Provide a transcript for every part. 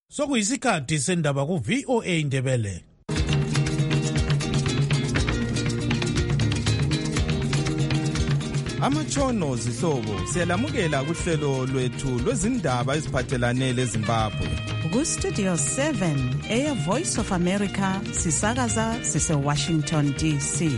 Sokuyisikhathi sendaba ku VOA Indebele. Amatshono zihlobo siyalamukela kuhlelo lwethu lwezindaba eziphathelane leZimbabwe. Ku Studio 7 Air Voice of America sisakaza sise Washington DC.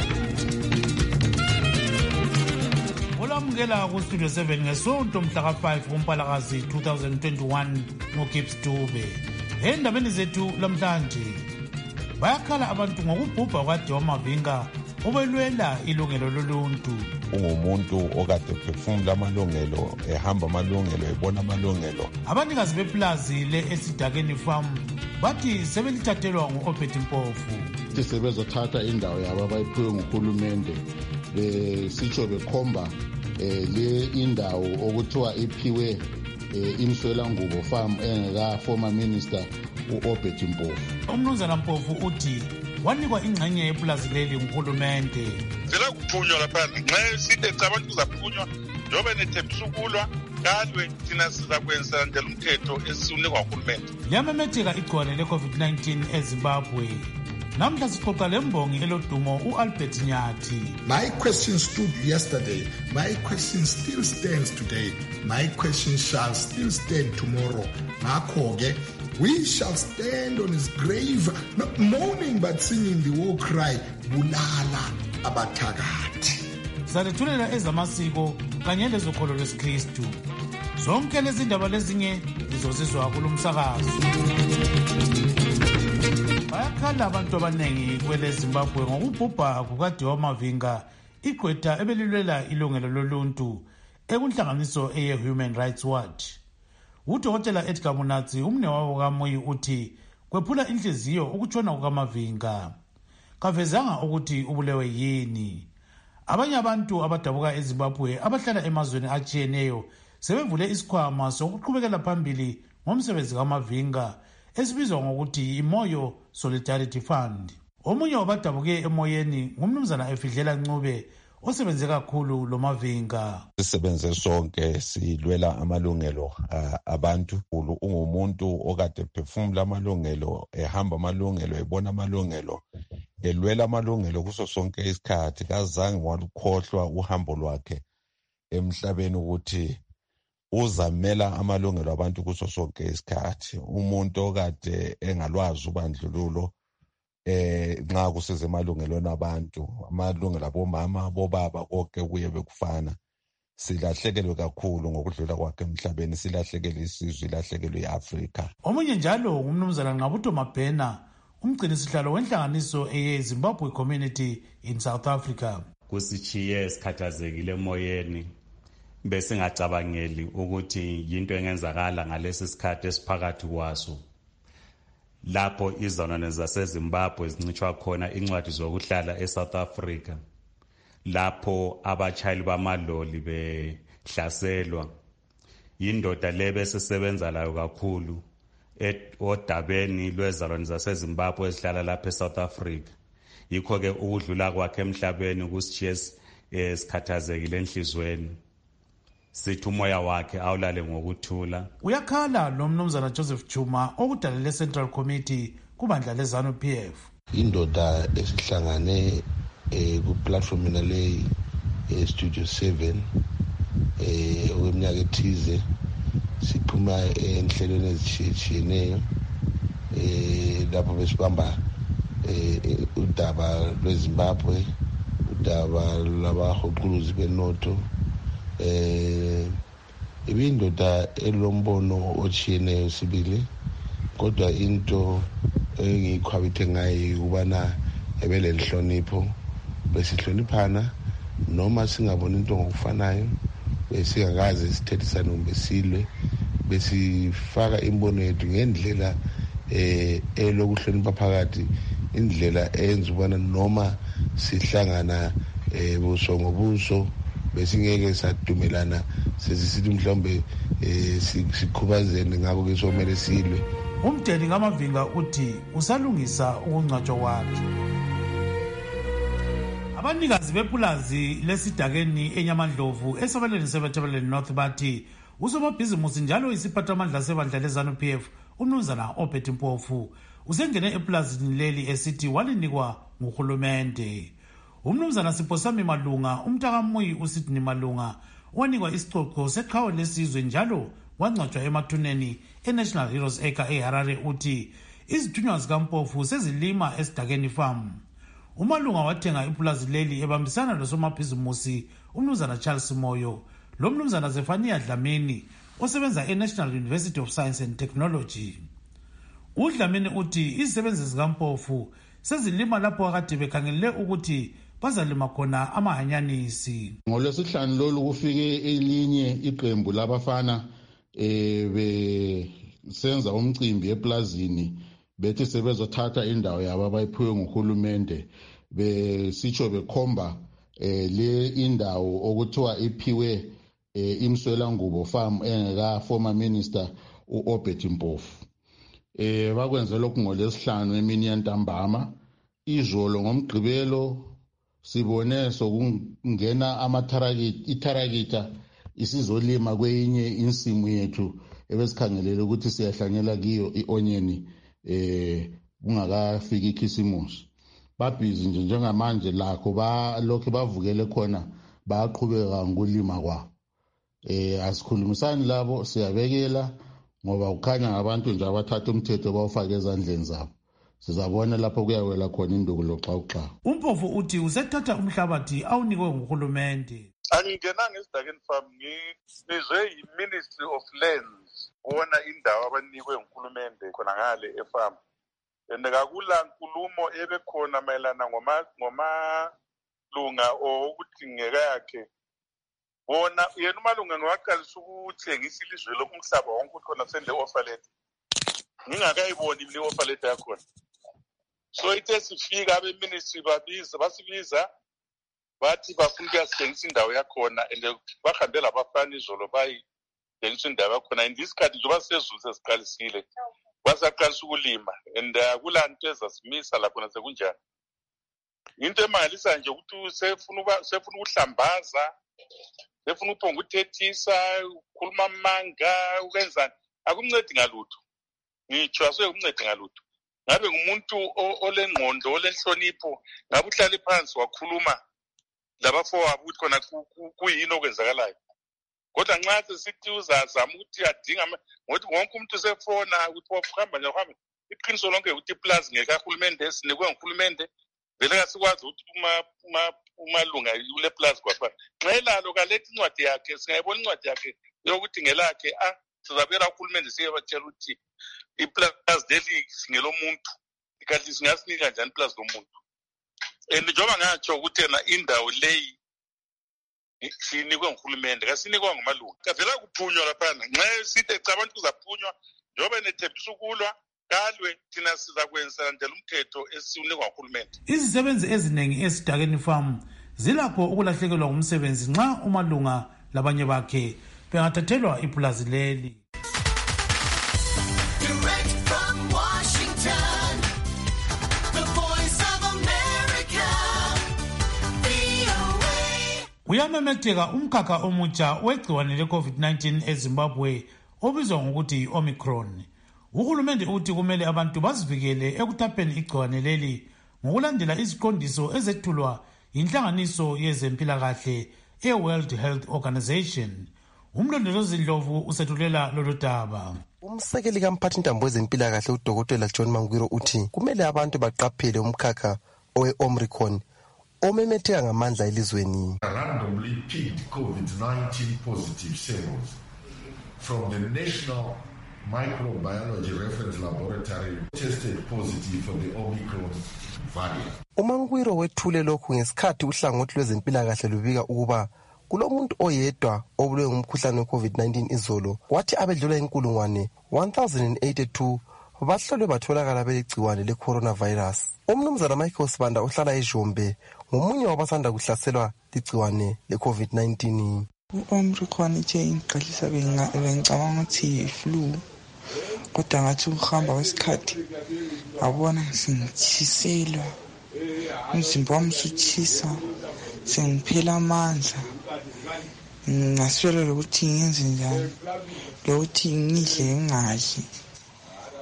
Olamukela ku Studio 7 ngesonto mhla ka 5 kuMpalakazi 2021 ngoGibbs Dube. Endabeni zethu lamhlanje bayakhala abantu ngokubhubha kwaDewa Mavinga obelwela ilungelo loluntu. Ungumuntu okade ephefumula amalungelo, ehamba amalungelo, ebona amalungelo. Abanikazi beplazi le-Esidakeni Farm bathi sebelithathelwa ngu-Obed Mpofu. Sebezothatha indawo yabo abayiphiwe nguhulumende besitsho bekhomba le indawo okuthiwa iphiwe Imswelangubo Farm engaka former minister u-Obed Mpofu. Umnumzana Mpofu uthi wanikwa ingxenye yeplazi leli nguhulumende. Sela kuphunywa lapha nxa sithethe abantu kuzaphunywa njobe nethembisa ukulwa kalwe thina sizakwenza njalo umthetho esiunikwa nguhulumende. Liyamemetheka igcwele le-COVID-19 eZimbabwe. Namhla sixoxa lembongi elodumo u-Albert Nyathi. My question stood yesterday. My question still stands today. My question shall still stand tomorrow. Ngakho-ke we shall stand on his grave, not mourning but singing the war cry, bulala abathakathi. Salethulela ezamasiko kanye lezokholo lwesikristu. Zonke lezi ndaba lezinye lizozizwa kulumsakazo. Bayakhala abantu abanengi kwele Zimbabwe ngokubhubha kukaDewa Mavinga, igqwetha ebelilwela ilungelo loluntu ekunhlanganiso eye-Human Rights Watch. Udokotela Edgar Munatsi umnewabo kaMoyi uthi kwephula inhliziyo ukutshona kukaMavinga. Kavezanga ukuthi ubulewe yini. Abanye abantu abadabuka eZimbabwe abahlala emazweni atshiyeneyo sebevule isikhwama sokuqhubekela phambili ngomsebenzi kaMavinga esibizwa ngokuthi iMoyo Solidarity Fund. Omunye wabadabuke emoyeni ngumnumzana Efidlela Ncube osebenze kakhulu lo Mavinga. Sisebenze sonke silwela amalungelo abantu. Ungumuntu okade ephefumula amalungelo, ehamba amalungelo, ebona amalungelo, elwela amalungelo kuso sonke isikhathi. Kazange walukhohlwa uhambo lwakhe emhlabeni ukuthi uzamela amalungelo abantu kuso sonke isikhathi. Umuntu okade engalwazi ubandlululo nxa kusize emalungelweni abantu, amalungelo abomama, abobaba, konke kuye bekufana. Silahlekelwe kakhulu ngokudlula kwakhe emhlabeni, silahlekelwe isizwe, ilahlekelwe iAfrika. Omunye njalo ngumnumzana Ngqabutho Mabhena, umgcinisihlalo wenhlanganiso eye-Zimbabwe Community in South Africa. Kusichiye sikhathazekile emoyeni, bese ngacabangeli ukuthi yinto engenzakala ngalesi sikhathi esiphakathi kwaso. Lapho izona zaseZimbabwe zincitshwa khona incwadi zokuhlala eSouth Africa, lapho abachayeli bamaloli behlaselwa, yindoda lebe sesebenza layo kakhulu odabeni lwezalwane zaseZimbabwe ezihlala lapha eSouth Africa. Yikho ke ukudlula kwakhe emhlabeni kusitshiye sikhathazekile enhlizweni. Sithi umoya wakhe awulale ngokuthula. Uyakhala lo mnumzana Joseph Chuma okudalele Central Committee kubandla leZANU PF. Indoda esihlangane ku platform nale Studio 7 okweminyaka ethize siphuma enhlelweni ezitshiyeneyo lapho besibamba udaba lweZimbabwe, udaba lwabahoquluzi benotho, ibindoda elombono otshiyeneyo sibili, kodwa into engiyikhwabithe ngayo ukubana ebelelihlonipho, besihloniphana noma singabona into ngokufanayo, besingakaze sithethisane ngombesilwe, besifaka imbono yethu ngendlela elokuhlonipha phakathi, indlela eyenza ubana noma sihlangana buso ngobuso besingeke sadumelana sesithi mhlawumbe sikhubazene, ngakho ke somele silwe. Umdeni kaMavinga uthi usalungisa ukungcwatshwa kwakhe. Abanikazi bepulazi lesidakeni eNyamandlovu esabeleni seBethlehem North bathi usomabhizimusi njalo isiphathamandla sebandla leZANU PF umnumzana Obert Mpofu usengene epulazini leli esithi walinikwa nguhulumende. Umnumzana Siphosami Malunga, umntakaMuyi uSidney Malunga, wanikwa isicoco seqhawe lesizwe njalo wangcwatshwa emathuneni eNational Heroes Acre eHarare uthi izithunywa zikaMpofu sezilima esidakeni farm. Umalunga wathenga ipulazi leli ebambisana losomabhizimusi umnumzana Charles Moyo lomnumzana Zefania Dlamini osebenza eNational University of Science and Technology. uDlamini uthi izisebenzi zikaMpofu sezilima lapho akade bekhangelele ukuthi bazalima khona amahanyanisi. NgoLwesihlanu lolu kufike elinye iqembu labafana besenza umcimbi eplazini bethi sebezothatha indawo yabo abayiphiwe nguhulumende besitsho bekhomba le indawo okuthiwa iphiwe imswelangubo farm engaka former minister uObert Mpofu. Bakwenze lokhu ngoLwesihlanu emini yantambama. Izolo ngomgqibelo sibone sokungena itharakita isizolima kwenye insimu yethu ebesikhangelele ukuthi siyahlanyela kiyo ionyeni kungakafiki ikhisimusi. Babhizi njengamanje lakho balokho bavukele khona baqhubeka ngokulima kwabo. Asikhulumisani labo siyabekela ngoba kukhanya ngabantu nje abathatha umthetho bawufaka ezandleni zabo. Sizabona lapho kuyawela khona induku loxawuxa. Umpofu uthi usethatha umhlabathi awunikwe nguhulumende. Angingenanga esidakeni farm ngizwe yi-Ministry of Lands bona indawo abanikwe nguhulumende khona ngale efarm. And kakula nkulumo ebekhona mayelana ngomalunga okuthi ngeke yakhe. Bona yena umalunga ngwaqalisa ukuthengisa ilizwe lokumhlaba wonke khona sende offer letter. Ngingakayiboni le offer letter yakhona. So ithe sifika abeministry basibiza bathi bafuna ukuyasithengisa indawo yakhona and bahambela abafana izolo bayithengisa indawo yakhona. In this case njengoba sezulu sesiqalisile basaqalisa ukulima and kulanto ezasimisa lapho nasekunjani. Into emangalisa nje ukuthi sefuna ukuhlambaza, sefuna uphonga uthethisa, ukhuluma amanga, ukwenzani. Akumncedi ngalutho. Ngitsho asekumncedi ngalutho. Ngabe ngumuntu olengqondo olenhlonipho ngabe uhlala phansi wakhuluma labafowabo ukuthi khona kuyini okwenzakalayo. Kodwa nxa sesithi uzazama ukuthi adinga ngokuthi wonke umuntu usefona ukuthi wahamba nje uhambe iqiniso lonke ukuthi iplaza ngekahulumende esinikwe nguhulumende vele kasikwazi ukuthi umalunga ule plaza kwaphela. Nxa elalo kaletha incwadi yakhe singayibona incwadi yakhe yokuthi ngelakhe sizabela uhulumende siyebatshela ukuthi iplaza leli singelomuntu kanti singasinika njani iplaza lomuntu. And njengoba ngatsho ukuthi yena indawo leyi sinikwe nguhulumende kasinikwa ngumalunga. Kavela kuphunywa laphana nxa sithi abantu kuzaphunywa njengoba nethembisa ukulwa kalwe thina sizakwenza njalo umthetho esiunikwa nguhulumende. Izisebenzi eziningi esidakeni farm zilapho ukulahlekelwa ngumsebenzi nxa umalunga labanye bakhe bengathathelwa ipulazi leli. Uyamemetheka umkhakha omutsha wegciwane le-COVID-19 eZimbabwe obizwa ngokuthi yi-Omicron. Uhulumende uthi kumele abantu bazivikele ekuthapheni igciwane leli ngokulandela iziqondiso ezethulwa yinhlanganiso yezempilakahle e-World Health Organization. Umlondolozi Ndlovu usethulela lolu daba. Umsekeli kamphathintambo wezempilakahle uDokotela John Mangwiro uthi kumele abantu baqaphele umkhakha owe-Omicron omemetheka ngamandla elizweni. Randomly picked COVID-19 positive samples from the National Microbiology Reference Laboratory tested positive for the Omicron variant. uMangwiro wethule lokhu ngesikhathi uhlangothi lwezempilakahle lubika ukuba kulomuntu oyedwa obulwe ngumkhuhlane we-COVID-19 izolo kwathi abedlula inkulungwane 1082 bahlolwe batholakala belegciwane le-coronavirus. Umnumzana Michael Sibanda ohlala eJombe ngomunye wabasanda kuhlaselwa ligciwane le-COVID-19. U-Omicron nje ingiqalisa bengicabanga ukuthi yi-flu kodwa ngathi ukuhamba kwesikhathi ngabona sengitshiselwa umzimba wami usutshisa sengiphela amandla ngaswela lokuthi ngenze njani lokuthi ngidle ngingadli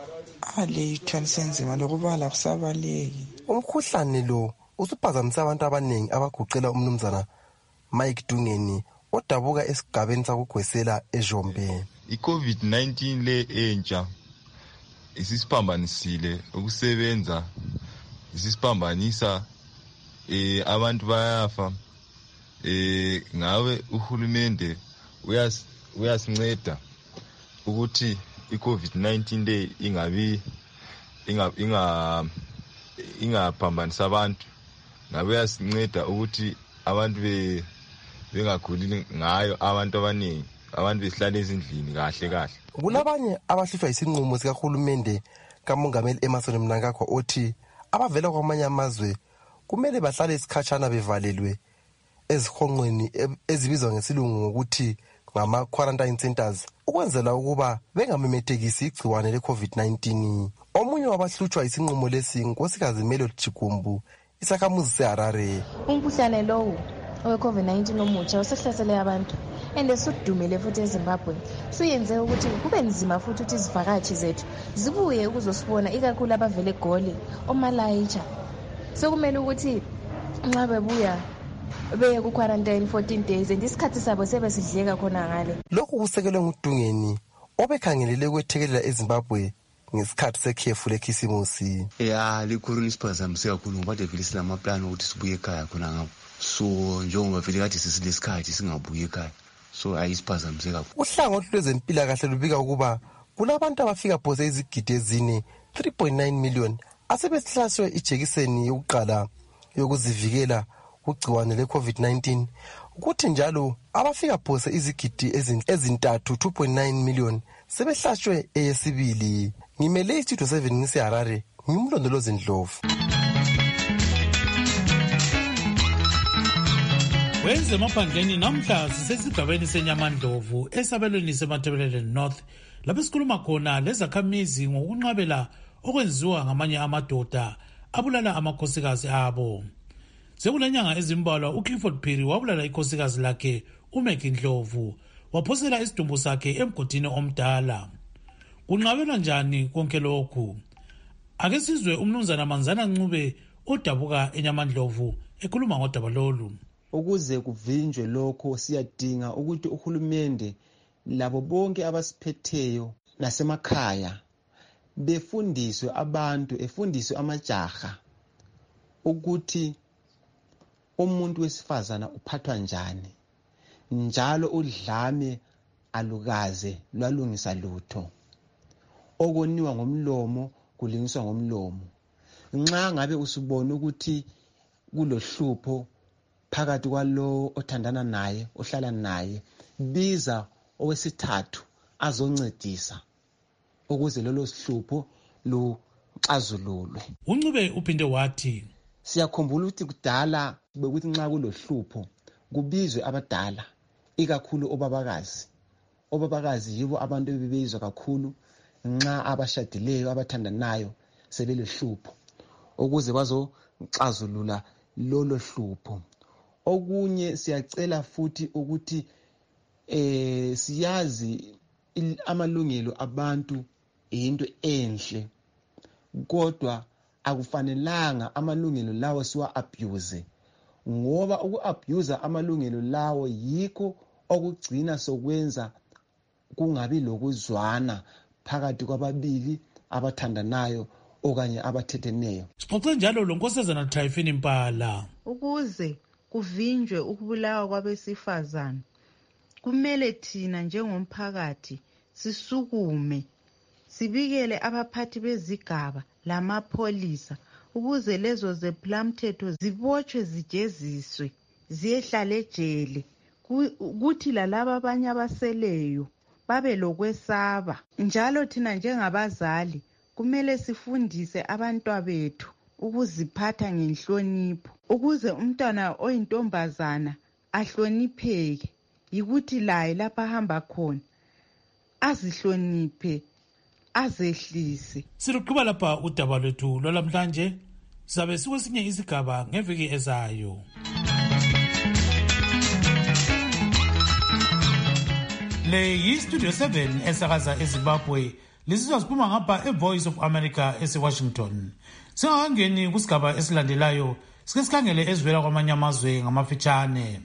le ithwalise nzima lokubala akusabaleki. Umkhuhlane lo usuphazamisa abantu abaningi abaguqela umnumzana Mike Dungeni odabuka esigabeni sakugwesela eJombe. I-COVID-19 le entsha isisiphambanisile ukusebenza, isisiphambanisa, abantu bayafa. Ngawe uhulumende uyasinceda ukuthi i-COVID-19 le ingaphambanisa abantu. Ngabe uyasinceda ukuthi abantu bengaguli ngayo, abantu abaningi, abantu besihlala ezindlini kahle. Kulabanye abahlutshwa isinqumo sikahulumende kamongameli Emmerson Mnangagwa othi abavela kwamanye amazwe kumele bahlale isikhatshana bevalelwe ezihonqweni ezibizwa ngesilungu ngokuthi ngama-quarantine centers ukwenzela ukuba bengamemethekisi igciwane le-COVID-19. Omunye wabahlutshwa isinqumo lesi nkosikazi Melody Chigumbu, isakhamuzi seHarare. Umkhuhlane lowo owe-COVID-19 omutsha usehlasele abantu and sudumile futhi eZimbabwe. Suyenze ukuthi kube nzima futhi ukuthi izivakashi zethu zibuye ukuzosibona, ikakhulu abavele eGoli, oMalaitsha. Sekumele ukuthi nxa bebuya beye ku-quarantine 14 days and isikhathi sabo sebesidleka khona ngale. Lokhu kusekelwe nguDungeni obekhangelele ukwethekelela eZimbabwe ngesikhathi sekhefu lekhisimusi. Likhulu nisiphazamise kakhulu ngoba vele silamaplani ukuthi sibuye ekhaya khona ngabo. So njengoba vele kade sesilesikhathi singabuye ekhaya, so ayisiphazamise kakhulu. Uhlangothi lwezempilakahle lubika ukuba kulabantu abafika phose izigidi ezine 3.9 million asebesihlasiwe ijekiseni yokuqala yokuzivikela kugciwane le-COVID-19, ukuthi njalo abafika phose izigidi ezintathu 2.9 million sebehlatshwe eyesibili. Ngimele istudio 7 ngiseHarare, ngimlondolozi Ndlovu. Wenze emaphandleni namhla sisesigabeni seNyamandlovu esabelweni seMatabeleland North, lapho sikhuluma khona lezakhamizi ngokunqabela okwenziwa ngamanye amadoda abulala amakhosikazi abo. Sekulenyanga ezimbalwa uClifford Phiri wabulala ikhosikazi lakhe uMaggie Ndlovu, waphosela isidumbu sakhe emgodini omdala. Kunqabelwa njani konke lokhu? Ake sizwe umnumzana Manzana Ncube odabuka eNyamandlovu ekhuluma ngodaba lolu. Ukuze kuvinjwe lokho siyadinga ukuthi uhulumende labo bonke abasiphetheyo nasemakhaya befundiswe abantu, efundiswe amajaha ukuthi umuntu wesifazana uphathwa njani, njalo udlame alukaze lwalungisa lutho, okoniwa ngomlomo kulingiswa ngomlomo. Nxa ngabe usubona ukuthi kulohlupho phakathi kwalo othandana naye, ohlala naye, biza owesithathu azoncedisa ukuze lolo sihlupho luxazululwe. Uncube uphinde wathi siyakhumbula ukuthi kudala bekuthi nxa kulohlupho kubizwe abadala, ikakhulu obabakazi. Obabakazi yibo abantu bebezwa kakhulu nxa abashadileyo abathandanayo sebelohlupho ukuze bazoxazulula lolo hlupho. Okunye siyacela futhi ukuthi siyazi amalungelo abantu into enhle, kodwa akufanelanga amalungelo lawo siwa abuse, ngoba uku-abuse amalungelo lawo yikho okugcina sokwenza kungabi lokuzwana phakathi kwababili abathandanayo okanye abathetheneyo. Sixoxe njalo lonkosazana Typhine Mpala. Ukuze kuvinjwe ukubulawa kwabesifazana, kumele thina njengomphakathi sisukume sibikele abaphathi bezigaba lamapholisa ukuze lezo zephulamthetho zibotshwe, zijeziswe, ziyehlala ejele, kuthi lalaba abanye abaseleyo babe lokwesaba. Njalo thina njengabazali kumele sifundise abantwana bethu ukuziphatha ngenhlonipho, ukuze umntwana oyintombazana ahlonipheke, yikuthi laye lapha ahamba khona azihloniphe, azehlise. Siluqhuba lapha udaba lwethu lwalamhlanje, sabe sikwesinye isigaba ngeviki ezayo. Le yi Studio 7 esakaza eZimbabwe, lisizwa siphuma ngapha eVoice of America eseWashington. Singakangeni kusigaba esilandelayo, sike sikhangele ezivela kwamanye amazwe ngamafitshane.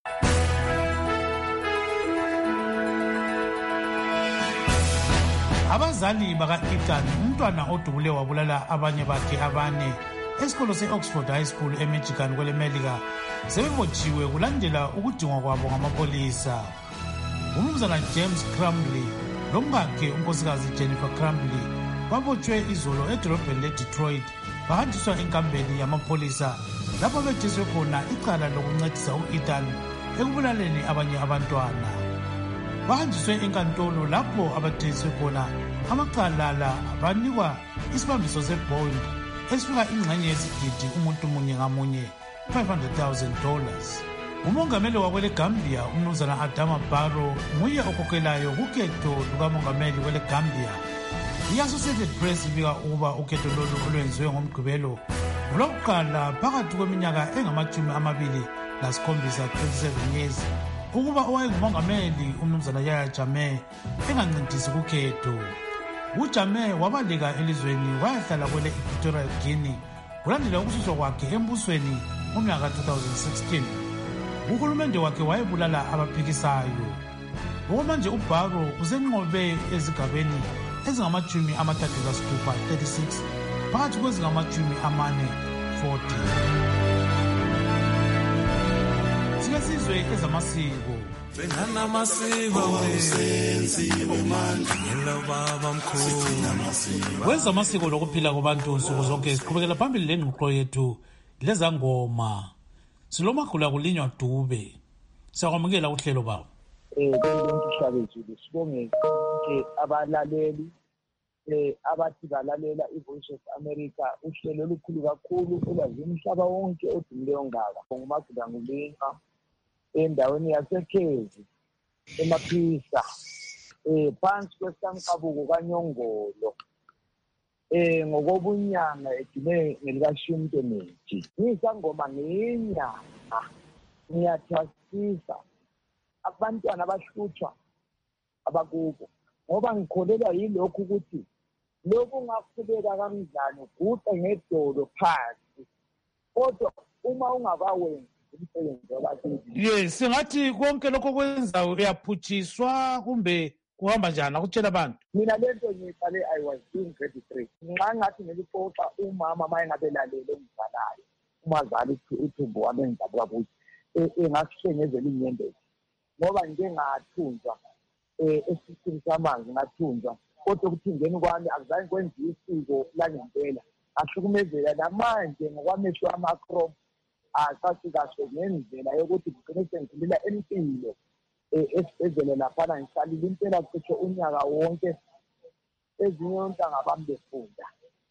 Abazali baka-Ethan, umntwana odubule wabulala abanye bakhe abane esikolo se-Oxford High School eMichigan kwele Melika, sebebotshiwe kulandela ukudingwa kwabo ngamapolisa. Umnumzana James Crumbley lomkakhe unkosikazi Jennifer Crumbley babotshwe izolo edolobheni leDetroit, bahanjiswa enkambeni yamapolisa lapho bethiswe khona icala lokuncedisa u-Ethan ekubulaleni abanye abantwana. Bahanjiswe enkantolo lapho abathiswe khona amacala la banikwa isibambiso sebond esifika ingxenye yesigidi umuntu munye ngamunye $500,000. Umongameli wakwele Gambia umnumzana Adama Barrow nguye okhokhelayo kukhetho lukamongameli kwele Gambia. I-Associated Press ibika ukuba ukhetho lolu olwenziwe ngomgqibelo ngolokuqala phakathi kweminyaka engama-27 27 years ukuba owayengumongameli umnumzana Yahya Jammeh engancintisi kukhetho. uJammeh wabaleka elizweni wayahlala kwele Equatorial Guinea kulandela ukususwa kwakhe embusweni ngomnyaka 2016. Uhulumende wakhe wayebulala abaphikisayo. Okwamanje uBarrow usenqobe ezigabeni ezingama-36 phakathi kwezingama-40. Sike sizwe ezamasiko. Kwezamasiko lokuphila kwabantu nsuku zonke siqhubekela phambili lengxoxo yethu lezangoma. Silomagula kulinywa Dube. Siyakwamukela uhlelo baba. Kuyihlabezulu sibonge ke abalaleli abathi balalela iVoice of America uhlelo olukhulu kakhulu olwazi umhlaba wonke odumile ongaka. Ngumagula ngulinywa endaweni yaseKhezi eMaphisa phansi kwesankabuko kaNyongolo ngokobunyanga edine ngelikashimteneji. Ngisangoma ngenyanga ngiyathasisa abantwana abahlutshwa abakubo ngoba ngikholelwa yilokhu ukuthi lokhu ungaqhubeka kanjani uguqe ngedolo phansi kodwa uma ungakawenzi umsebenzi wabasebenzi. Yes, singathi konke lokho kwenza uyaphutshiswa kumbe kuhamba njani akutshela abantu. Mina lento ngiqale I was doing grade 3. Nxa ngathi ngiliphoxa umama mayengabelalele umzalayo umazali uThumbu wami engidabuka kuye engasihlengezela inyembezi ngoba ngike ngathunjwa esisini samanzi ngathunjwa kodwa ukuthingeni kwami akuzange kwenziwe isiko langempela ahlukumezela namanje ngokwamehlo amachrome asathi kahle ngendlela yokuthi ngigcine sengidlula empilo esibhedlela laphana ngisalile impela cishe unyaka wonke ezinye ontanga bami befunda.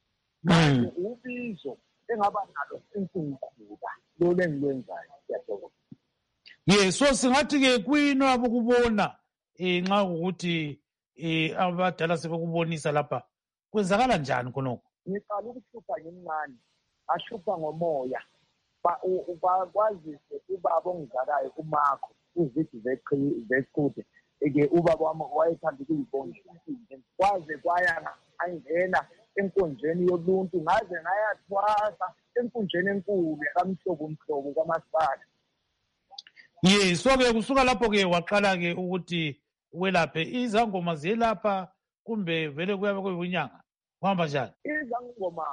Ubizo engaba nalo sinsingikhula lolu engilwenzayo siyathokoza. Yes, so singathi-ke kuyini abukubona nxa ukuthi abadala sebekubonisa lapha kwenzakala njani khonokho? Ngiqala ukuhlupha ngimncane ahlupha ngomoya bakwazise ubaba ongizalayo kumakho uzidzi zeqhude ke ubaba wami wayethanda ukuyibonga kwaze kwaya angena enkonjeni yoluntu ngaze ngayathwasa enkonjeni enkulu yakamhlobo kwamasipala. Yes, so-ke kusuka lapho-ke waqala-ke ukuthi welaphe izangoma ziyelapha kumbe vele kuyabe kuyibunyanga kuhamba njani? Izangoma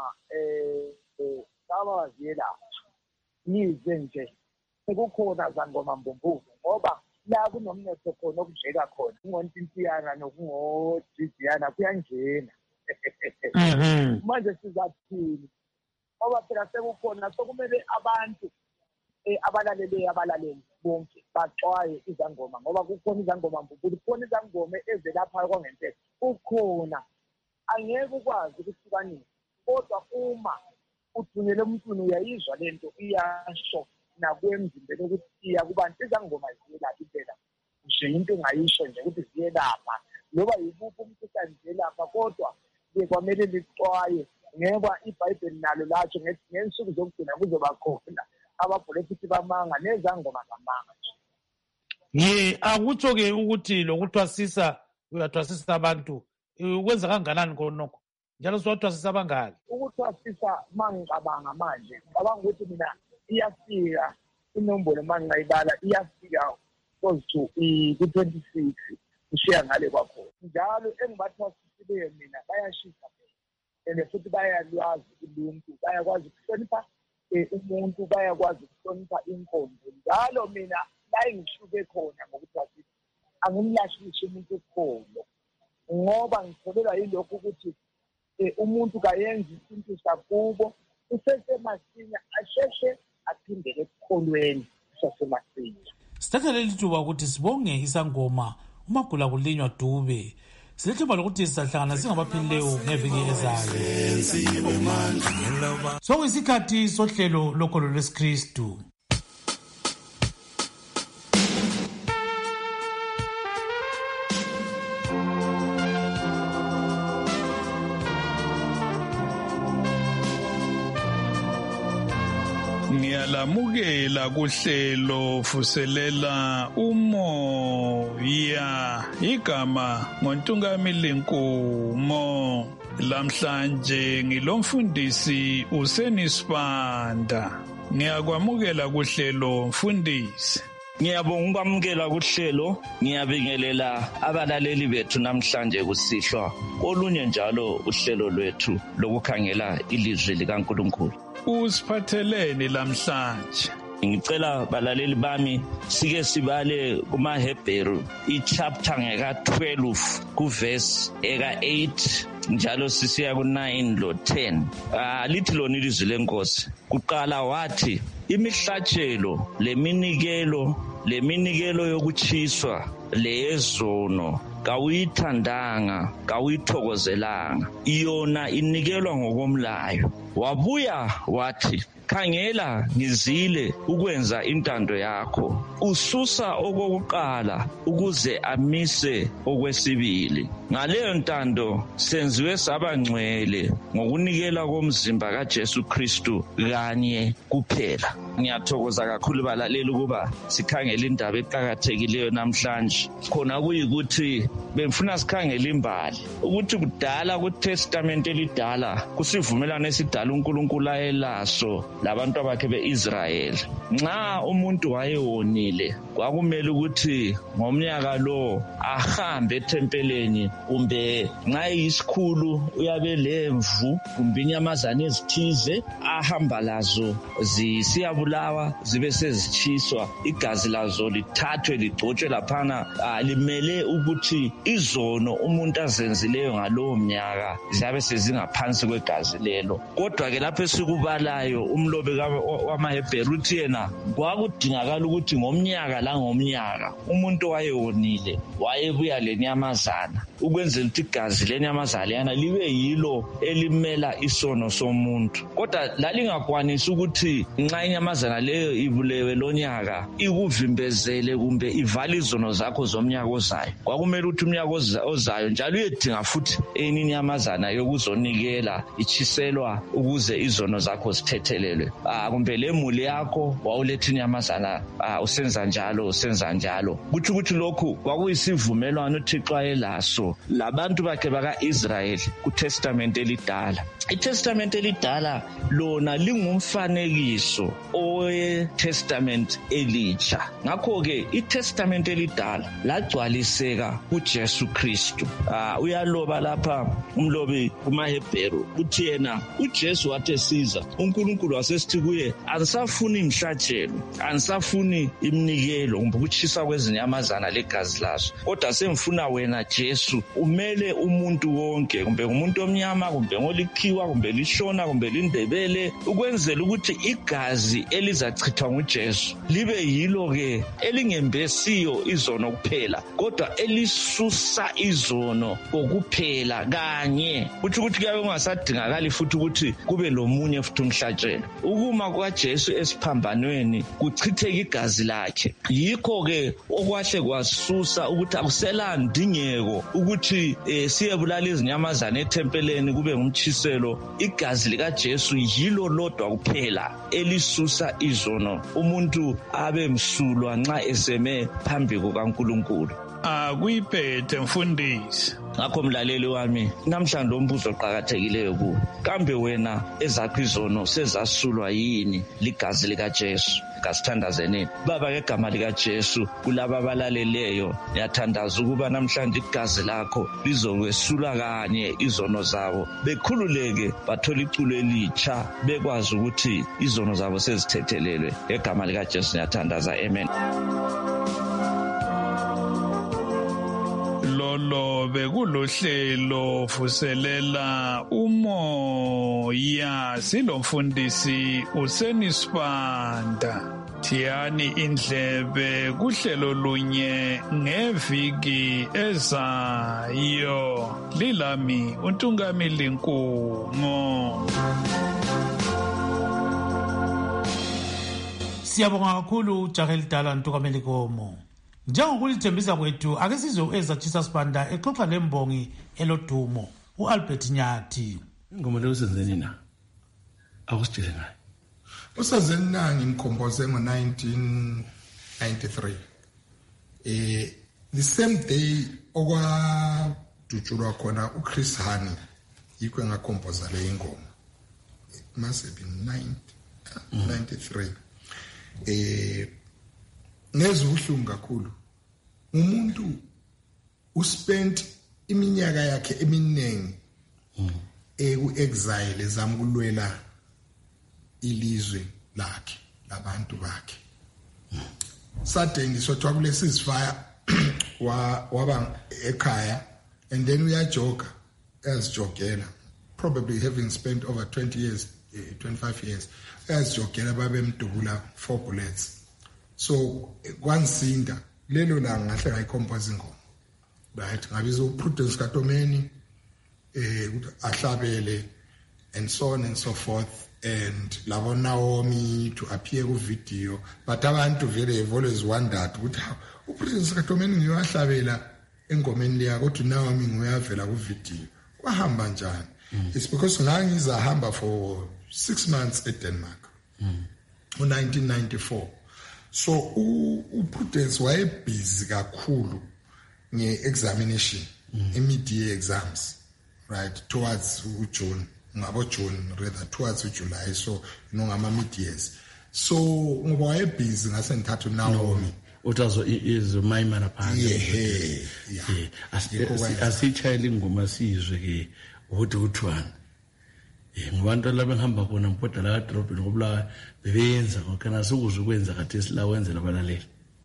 saba ziyelapha yize nje sekukhona zangoma mbumbuzo ngoba la kunomnetho khona okudleka khona kungontintiyana nokungodidiyana kuyangena. Manje sizathini ngoba phela sekukhona sokumele abantu abalaleli bonke baxwaye izangoma ngoba kukhona izangoma mbumbuzo kukhona izangoma ezelaphayo kwangempela kukhona angeke ukwazi ukuhlukanisa kodwa uma uthunyele emntwini uyayizwa lento iyasho nakwemzimbeni ukuthi iya kubantu izangoma ziyelapha impela nje into engayisho nje ukuthi ziyelapha loba yikuphi umkhuhlane ziyelapha kodwa kwamele lixwaye ngoba iBhayibheli nalo latsho ngensuku zokugcina kuzoba khona abaprofethi bamanga nezangoma zamanga. Akutsho-ke ukuthi lokuthwasisa uyathwasisa abantu ukwenza kanganani konokho njalo siwathwasisa abangaki? Ukuthwasisa mangicabanga manje ngicabanga ukuthi mina iyafika inombolo mangingayibala iyafika close to ku-26 kushiya ngale kwakhona. Njalo engibathwasisileyo mina bayashisa and futhi bayalwazi uluntu, bayakwazi ukuhlonipha umuntu, bayakwazi ukuhlonipha inkonzo. Njalo mina la engihluke khona ngokuthwasisa angimlahlise umuntu ukukholo, ngoba ngitholelwa yilokho ukuthi umuntu kayenza isintu sakubo usesemasinya asheshe aphindele ekukholweni usesemasinya. Sithatha leli thuba ukuthi sibonge isangoma uMagula kulinywa Dube. Silethemba lokuthi sizahlangana singabaphilileyo ngeviki ezayo. Sokuyisikhathi sohlelo lokholo lwesikristu. Ngiyalamukela kuhlelo vuselela umoya igama ngoNtungamili Nkumo. Lamhlanje ngilomfundisi uSenisibanda. Ngiyakwamukela kuhlelo mfundisi. Ngiyabonga ukwamukela kuhlelo, ngiyabingelela abalaleli bethu namhlanje kusihlwa olunye njalo uhlelo lwethu lokukhangela ilizwi likaNkulunkulu. Usiphatheleni lamhlanje? Ngicela balaleli bami sike sibale kumaHebheru ichapter ngeka 12 kuverse eka 8 njalo sisiya ku9 lo 10. Lithi lona ilizwi lenkosi. Kuqala wathi imihlatshelo leminikelo yokuchiswa leyezono kawuyithandanga kawuyithokozelanga, iyona inikelwa ngokomlayo. Wabuya wathi khangela ngizile ukwenza intando yakho, ususa okokuqala ukuze amise okwesibili. Ngaleyo ntando senziwe sabangcwele ngokunikela komzimba kaJesu Kristu kanye kuphela. Ngiyathokoza kakhulu balaleli ukuba sikhangele indaba eqhakathekileyo namhlanje. Khona kuyikuthi bemfuna sikhangele imbali ukuthi kudala kuTestament elidala kusivumelano esidala uNkulunkulu ayelaso labantu bakhe beIsrayeli. Nxa umuntu wayewonile kwakumele ukuthi ngomnyaka lo ahambe ethempeleni, kumbe nxa yisikhulu uyabe lemvu kumbe inyamazana ezithize ahamba lazo zisiyabulawa zibe sezichiswa, igazi lazo lithathwe ligcotshwe laphana. Limele ukuthi izono umuntu azenzileyo ngalowo mnyaka ziyabe sezingaphansi kwegazi lelo. Kodwa ke lapho esikubalayo umlobi wamaHebheru uthi yena kwakudingakala ukuthi ngomnyaka langomnyaka umuntu wayewonile wayebuya lenyamazana ukwenzela ukuthi igazi lenyamazana leyana libe yilo elimela isono somuntu. Kodwa lalingakwanisi ukuthi nxa inyamazana leyo ibulewe lonyaka ikuvimbezele kumbe ivale izono zakho zomnyaka ozayo. Kwakumele ukuthi umnyaka ozayo njalo uyedinga futhi enye inyamazana yokuzonikela ichiselwa ukuze izono zakho zithethelelwe. Kumbe lemuli yakho wawuletha inyamazana usenza njalo. Kuthi ukuthi lokhu kwakuyisivumelwano uThixo ayelaso labantu bakhe baka-Israyeli kuTestament elidala. ITestament elidala lona lingumfanekiso oweTestament elitsha. Ngakho-ke iTestament elidala lagcwaliseka kuJesu Kristu. Uyaloba lapha umlobi kumaHebheru uthi yena uJesu wathi esiza uNkulunkulu wasesithi kuye, anisafuni imihlatshelo, anisafuni iminikelo kumbe ukutshisa kwezinyamazana legazi lazo, kodwa sengifuna wena Jesu umele umuntu wonke, kumbe umuntu omnyama kumbe ngolikhiwa kumbe lishona kumbe lindebele, ukwenzela ukuthi igazi elizachithwa nguJesu libe yilo-ke elingembesiyo izono kuphela, kodwa elisusa izono kokuphela kanye. Kuthi ukuthi kuyabe kungasadingakali futhi ukuthi kube lomunye futhi umhlatshelo. Ukuma kwaJesu esiphambanweni kuchitheka igazi lakhe. Yikho-ke okwahle kwasusa ukuthi akuselandingeko ukuthi siyebulala izinyamazana ethempeleni kube ngumtshiselo. Igazi likaJesu yilo lodwa kuphela elisusa izono, umuntu abe msulwa nxa eseme phambi kukaNkulunkulu. akuyiphethe mfundisi. Ngakho mlaleli wami, namhlanje umbuzo oqhakathekileyo ku kambe wena ezakho izono sezasulwa yini ligazi lika Jesu? Kasithandazeni baba ngegama lika Jesu kulaba abalaleleyo, ngiyathandaza ukuba namhlanje igazi lakho lizokwesula kanye izono zabo, bekhululeke bathola iculo elitsha, bekwazi ukuthi izono zabo sezithethelelwe. Ngegama lika Jesu ngiyathandaza, amen. Lolo bekulohlelo vuselela umoya, silomfundisi uSenisibanda. Thiyani indlebe kuhlelo lunye ngeviki ezayo. Lilami uNtungamili Nkumo. Siyabonga kakhulu Jahel Dala Ntungamili Nkumo. Njengokulithembisa kwethu, ake sizwe ezatshisa Sibanda exoxa lembongi elodumo uAlbert Nyathi. Ingoma le usenzeni na? Akusitshele ngayo. Usenzeni na ngimkhomboze ngo1993. The same day okwadutshulwa khona uChris Hani yikho ngakhomboza le ingoma. It must have been 93. Nezuhlungu kakhulu. Umuntu uspent iminyaka yakhe eminingi ku-exile ezamkulwela ilizwe lakhe labantu bakhe. Suddenly sothiwa kule ceasefire waba ekhaya, and then uyajoga ezijogela, probably having spent over 20 years 25 years ezijogela babemdubula 4 bullets. So kwansinda lelo la ngahle ngayicompose ingoma, right? Ngabiza uPrudence Katomeni ukuthi ahlabele and so on and so forth, and labo Naomi to appear ku video, but abantu vele have always wondered ukuthi uPrudence Katomeni ngiyahlabela engomeni leya kodwa Naomi ngiyavela ku video kwahamba njani. It's because ngangizahamba for 6 months eDenmark in 1994. So uPrudence wayebusy kakhulu nge-examination, mid-year exams, right, towards June, towards July, so ngama mid-years. So ngoba wayebusy ngase ngithatha Naomi. Utazo is mayimana phansi. Yeah. Asitshayela ingoma sizwe ke ukuthi uthwana. Ngibantu laba ngihamba khona mphoda la drobheni ngobula bebenza ngokana sokuzwe kwenza kade silawenzela abalaleli.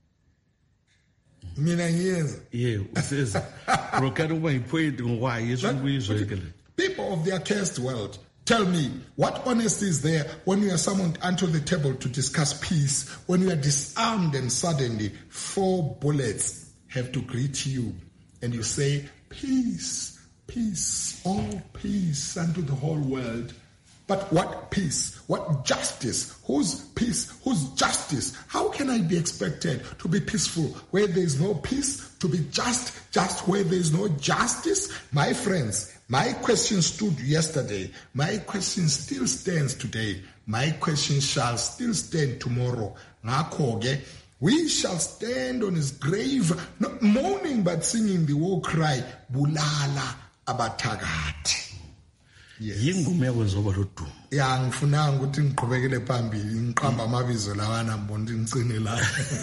Mina ngiyenza. Useza. Brokana kuba ipoint ngokwayi esukuyizwe ke. People of the accursed world, tell me, what honesty is there when you are summoned unto the table to discuss peace, when you are disarmed and suddenly 4 bullets have to greet you and you say, peace. Peace, all peace unto the whole world. But what peace? What justice? Whose peace? Whose justice? How can I be expected to be peaceful where there is no peace? To be just where there is no justice? My friends, my question stood yesterday. My question still stands today. My question shall still stand tomorrow. Ngakho-ke, we shall stand on his grave, not mourning but singing the war cry, Bulala abathakathi. Yingoma yakwenzoba lodumo. Ya ngifuna ukuthi ngiqhubekele phambili ngiqhamba amabizo lawana mbona ngicine la.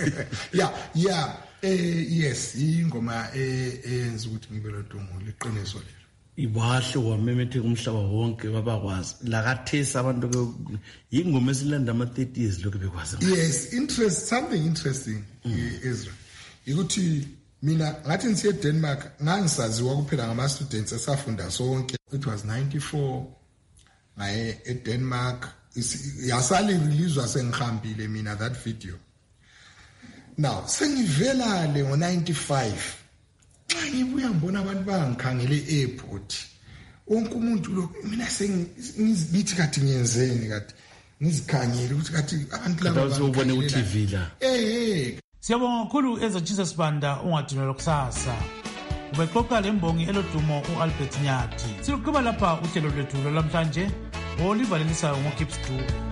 Yes, ingoma eyenza ukuthi ngibe lodumo liqiniso lelo. Ibahle wamemetheka umhlaba wonke babakwazi lakathesa abantu yingoma esilanda ama-30s lokho bekwazi. Yes, something interesting Israel. Ukuthi mina ngathi ngisiye eDenmark ngangisaziwa kuphela ngama-students esafunda sonke. It was 94 ngaye eDenmark yasali release sengihambile mina that video. Now sengivela le ngo95 xa ngibuya ngibona abantu bangikhangele airport wonke umuntu lo mina sengizithi kathi ngiyenzeni kathi ngizikhangele ukuthi kathi abantu laba bazobona ku TV la. Siyabonga kakhulu ezatshisa Sibanda ungadinelwa kusasa. Ubexoxa lembongi elodumo uAlbert Nyathi. Siluqhuba lapha uhlelo lwethu lwamhlanje olivalelisayo ngoKips 2.